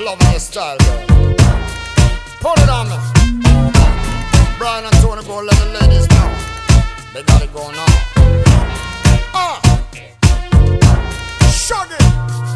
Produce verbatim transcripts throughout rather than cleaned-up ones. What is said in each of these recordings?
loving your style, girl. Put it on me. Brian and Tony, go let the ladies know. They got it going on. Ah, shug it.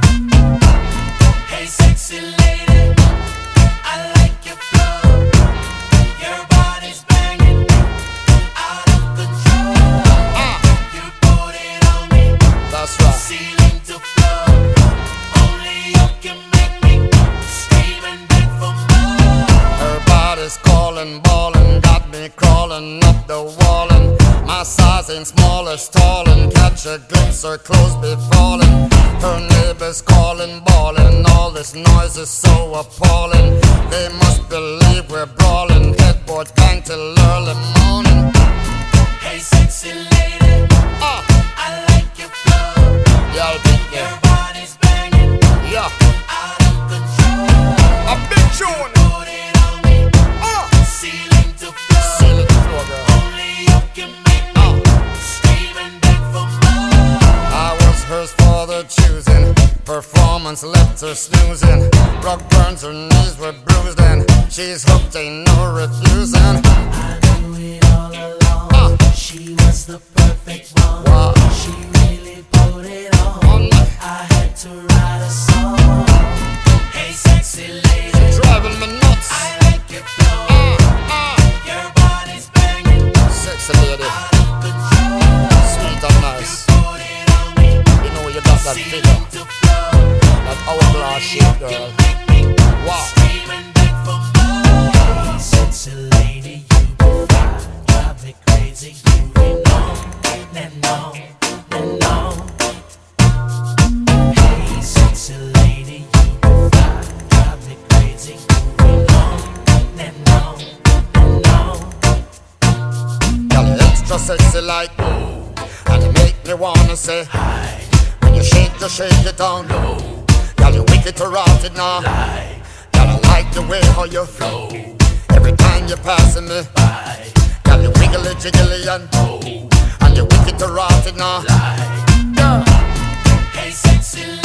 Hey, sexy lady, I like your flow. Your body's banging, out of control. Ah, you put it on me. That's right. Ceiling to floor. Only you can make me scream and beg for more. Her body's calling, ballin', got me crawling up the wall, and my size ain't small as tall, and catch a glimpse, her clothes be falling. Her neighbors calling, bawling, all this noise is so appalling. They must believe we're brawling, headboards bang till early morning. Hey, sexy lady, Ah, I like your flow. yeah, I'll be Your there. body's banging, Yeah, out of control. a big tune. Put it on me, Ah, ceiling to floor. seal it, floor, girl. Only you can make me scream and beg for more. I was hers for the choosing. Performance left her snoozing. Rock burns, her knees were bruised, and she's hooked, ain't no refusing. I knew it all along. Ah. She was the perfect one. Wow. She really put it on. On me. I had to write a song. Hey, sexy lady, Driving me nuts. I like your flow. Ah, ah, Your body's banging, sexy lady, out of control. sweet and nice. Put it on me, You know you got that figure, ceiling to floor. that hourglass shape, girl. Make me Wow. scream and beg for more. Hey, sexy lady, you be fine. Drive me crazy, moving on and on and on. Hey, sexy lady, you be fine. Drive me crazy, moving on and on and on. Girl, you extra sexy like ooh, and you make me wanna say Hi, when you shake, you shake it down low. Girl, you wicked to rot it now. lie, Girl, I like the way how you flow. Every time you're passing me, bye, girl, you wiggly jiggly and oh, and you wicked to rot it now. lie. Girl, Hey, sexy lady.